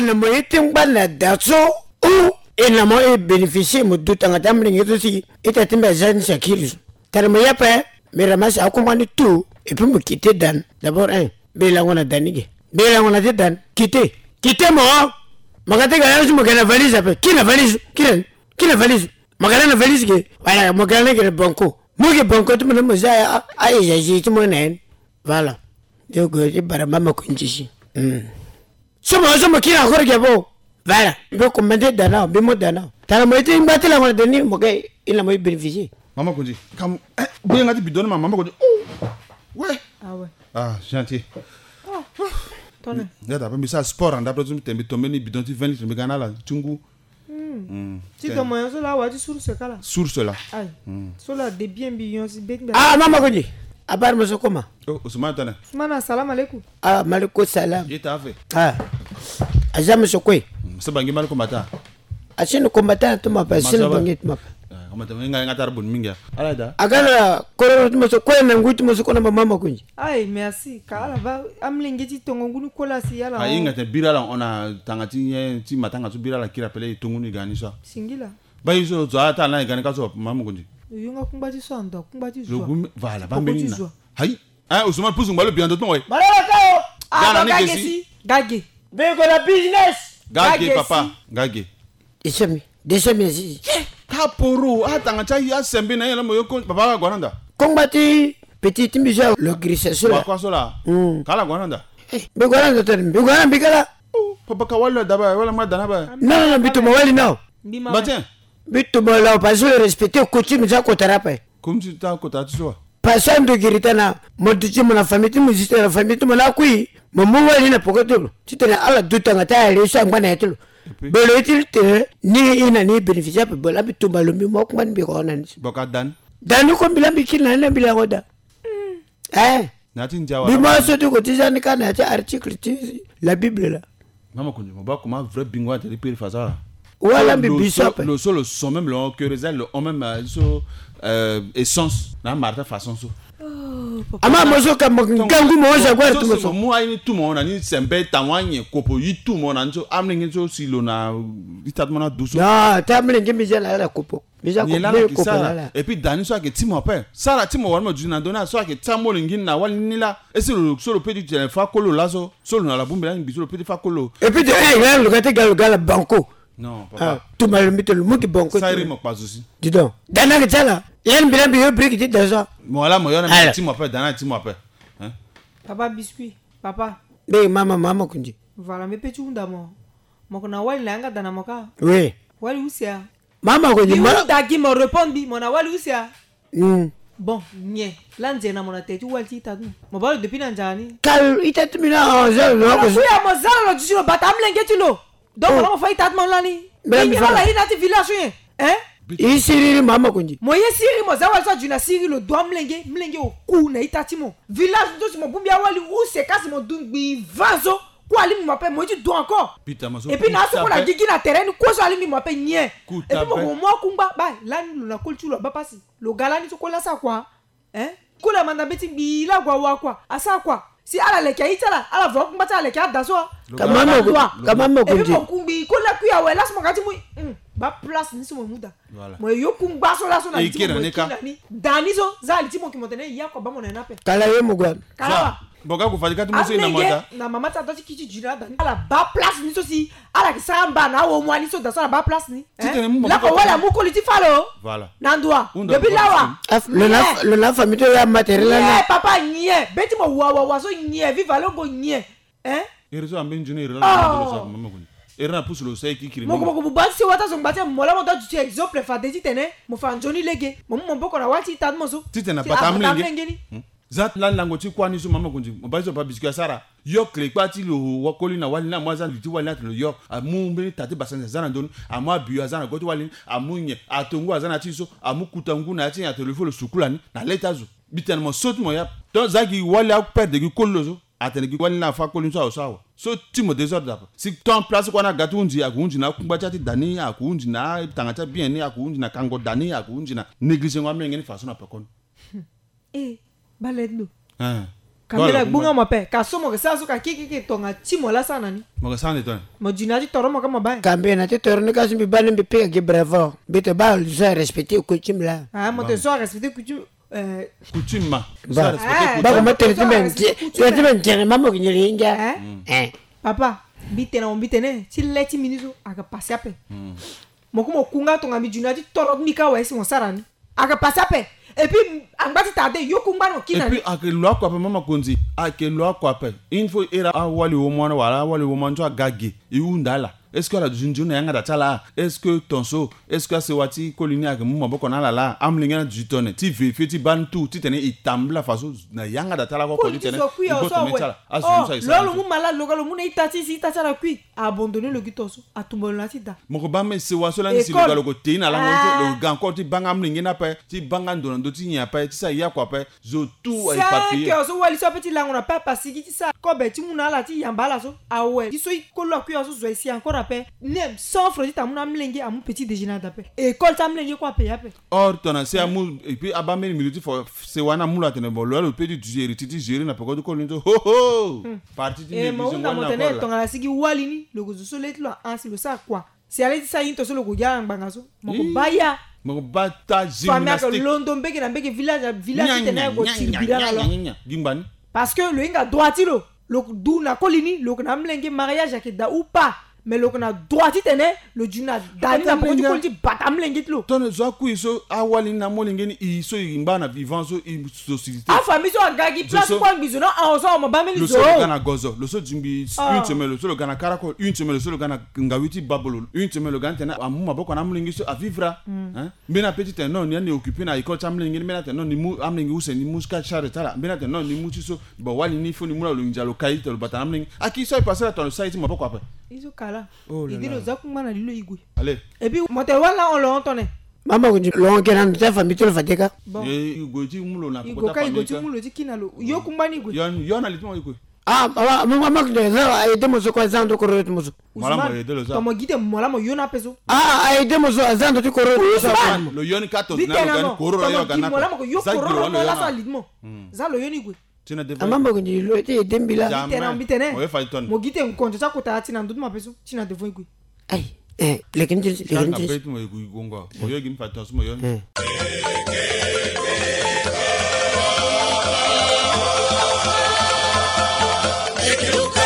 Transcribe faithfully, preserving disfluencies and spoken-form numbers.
na mo itim ba na daso u ina mo e beneficier mo dutanga tamling ito si ita timba zan sakiri tar mo yapa me ramasa akumani tu et puis me quitter dan d'abord un bela ngona danige bela ngona te dan quitter quitter mo magate ga yasu mo kana valise apa kina valise kina kina valise magana na valise ke wala mo kana ke banco mo ke banco tu mo za ai ya ji tu mo nen voilà de go e bara mama kunjishi mm somo somo kina ko ke bo voilà be ko mande dana be mo dana tala mo ite ngati la ngona deni mo ke ina mo bénéficier mama kunji kam boye ngati bidon mama kunji ouais ah ouais ah gentil oh tonne ya da ba sport anda pro tu tembe tombe ni bidon tu vingt litres me gana la tungu mm ti comme ça là wa ti source kala source là ai so là de bien bien si ben ah mama kunji abar mo sokoma oh Ousmane tane Ousmane assalamu alaikum ah malikou salam ita fait ah azam sokwe se bangi mal combattant achino combattant to ma pa sino bangi ma combattant nga ngatar bun minga ala da agara kororo to sokwe na nguti mo sokona mama kunji ai merci kala va amlingi ti tongo ngunu kola si yala ai ngate birala ona tangati nye ti matanga tu birala kira pele tonguni gani so singila bayi so zo ata na gani ka so mama kunji yunga kumbati so ndo kumbati zo voilà ba menina hai ah Ousmane pousse ngalo bien de ton ouais malala kao ah gage gage be ko la business gage papa gage isemi desemi si ka poro atanga cha ya sembe na yela moyo ko papa ga gwananda kombati petit mbija le grisation la kwa so la kala gwananda be gwananda to be gwananda bigala papa ka wala daba wala ma dana ba non non bitu mo wali now ba tiens bitu mo la pas le respecter coutume za ko tarape comme tu ta ko ta tu so passion de giritana mo duchi mo na famille tu mo ziste la famille tu mo la kui mo mo wali na pokoto tu tena ala dutanga ta ile so ngwana yetu belo itilite ni ina ni beneficia pe bola bitu balombi mo kman bi ko nan boka dan dan ko bila bikina na bila goda eh natin jawa bi mo so tu ko tizani kana ta article ti la bible la mama kunji mo ba comment vrai bingwa te repère faza wala bi bishop le solo sont même le que réserve on même so euh essence na marta façon so ama mozo ka ngangu mo za kwa tu mozo mo ai tu mo na ni sembe tawanye kopo yi tu mo na nso amlingi so silo na itatmo na duso na tamlingi mi jela la kopo mi za kopo la et puis dani so ke timo pe sara timo warmo juna dona so ke tamo lingi na wal nila esi lo so lo pedi tele fa kolo lazo so na la bumbe la ngi so lo pedi fa kolo et puis de eh là le gata gal gal banco non papa tu mal mi te le muki banco ça rime pas aussi dis donc dana ke tala yen bilan bi yo brique ti daza mo la mo yo na timo pe dana timo pe hein papa biscuit papa be mama mama kunji voilà me petit unda mo mo kona wali langa dana moka oui wali usia mama kunji ma dagi mo répondre bi mo na wali usia mm bon nie lanze na mona tetu wali ti tadu mo balo depuis na njani kal itat mina zo lo ko so ya mo zalo lo jilo batam lenge ti lo donc on va faire tat mon lani mais la ina ti village hein isiri mama kunji moye siri mo zawal so juna siri lo do mlenge mlenge o ku na itati mo village do si mo bumbia wali ou se kasi mo dungbi vazo ko ali mo pe mo ti do encore et puis na so ko la gigi na terrain ko so ali mi mo pe nie et puis mo mo kumba ba lani lo na kultu lo ba pasi lo galani so ko la sa kwa hein ko la manda beti bi la gwa wa kwa asa kwa si ala le kai tala ala vo kumba tala le kai daso kama mo kama mo kunji et puis mo kumbi ko la kuya we las mo gati mo ba place ni so mo muda mo yo kumba so la so na ti mo ni dani so za ali ti mo ki mo tene ya ko ba mo na na pe kala ye mo gwan kala boga ku fadika tu mo se na moda na mama ta to ti kichi jira dani ala ba place ni so si ala ki samba na wo mo ani so da so na ba place ni la ko wala mu ko li ti falo voilà nandua depuis lawa le la le la famille ya matériel na papa nie beti mo wa wa wa so nie viva longo nie hein irizo ambe njune irela na so mama ko erna pousse lo sai ki kiri mo ko ko ba si wata so ngbatia mo la mo da tu exemple fa de titene mo fa njoni lege mo mo boko na wati tad mo so titena batam lenge zat lan lango ti kwani so mama kunji mo ba so ba biscuit sara yo kle kwati lo wakoli na wali na mwaza liti wali na lo yo amu mbe tati basanza zana don amu abiyo zana goti wali amu nye atongu azana ti so amu kutangu na ti ya telefone sukulani na letazo biten mo sot mo ya to zagi wali ak perde gi kollo so atene gi wali na fa kolin so so so ti mo désordre si ton place ko na gatu unji akunji na kumba chati dani akunji na tangata bien ni akunji na kango dani akunji na négligence ngwa mengeni façon na pekon eh baledlo hein kamela bunga mape ka somo ke saso ka kiki ke tonga chimo la sana ni mo ka sane ton mo jina ti toro mo ka mabai kambe na ti toro ni ka simbi bale mbi pe ke bravo bito ba lu sa respecter coutume là ah mo te so respecter coutume euh coutume ma ba ba ko mette ti men ti ti men ti mama ko nyiri inga eh papa bite na mbite ne ti leti minuto aka passe ape mo ko mo kunga tonga mi jina ti toro mi ka wa esi mo sarani aka passe ape et puis angati tade yokumba no kina et puis ake lo akwa pe mama konzi ake lo akwa pe info era awali wo mwana wala awali wo manjo agage iundala est-ce que la junjuna yanga da tala est-ce que tonso est-ce que sewati kolini ake muma boko na la la amlinga du tonne ti vérifie ti bantu ti tene itambla faso na yanga da tala ko ko ti tene ko to metala asu sa isa lolo mu mala lolo mu ne itati si itata la kui abandonner le gitonso atumbo la ti da moko ba me sewa so la ni si lo galo ko te na la ngo le gan ko ti banga amlinga na pe ti banga ndono ndo ti nya pe ti sa ya kwa pe zo tout ai papier ça que so wali so petit la ngona pa pasiki ti sa ko be ti mu na la ti yambala so awe ti so ko lo kui so zo isi encore après nem sans frodi ta muna mlenge amu petit déjeuner d'appel école ta mlenge quoi payer après or tona c'est amu et puis aba meni minute for c'est wana mula tene bo lo pe du gérer titi gérer na peko ko lindo ho ho parti di e mo unda mo tene tonga la sigi wali ni lo go so let lo ansi lo sa quoi c'est aller ça into so lo go ya nganga so mo ko baya mo bata gymnastique famia ko londo mbeke na mbeke village village tene ko tibira la gimbani parce que le inga droiti lo lo du na kolini lo na mlenge mariage ak da ou pas mais le qu'on a droit de tenir le juna dani na pour dire dit batam lengit lo ton zo ku iso awali na mo lengeni iso imba na vivant so i société a famille so agagi place kwa bizo na on so mo ba me le so gana gozo le so jimbi une semaine le so le gana karako une semaine le so le gana ngawiti babolo une semaine le gana tena amu maboko na mlengi so a vivre hein mbena petit non ni ani occupé na école tam lengeni mbena tena ni mu amlengi use ni muska chare tala mbena tena ni mu so bo wali ni fo ni mu lo njalo kai to batam lengeni aki so passer à ton site maboko après iso kala idi lo zakuma na lilo igwe allez et puis mote wala on lo entone mama ko lo ngena nta famille to fateka e igwe ti mulo na ko ta igwe ti mulo ti kinalo yo kumba ni igwe yon yon ali timo igwe ah mama mama ko de za ay demo so ko zando ko ro mo so mala mo de lo za to mo gide mala mo yona peso ah ay demo so zando ti ko ro so lo yon quatorze na lo gan ko ro yo gan mala mo yo ko ro no la sa lidmo za lo yoni igwe amamba ko ni lo te dembila tena mbitene mo fa ton mo gite nkonjo cha kota tina ndutu mapeso tina devon igwe ay eh lekin ti lekin ti na mo igwe gonga mo yo gin fa ton mo yo Quiero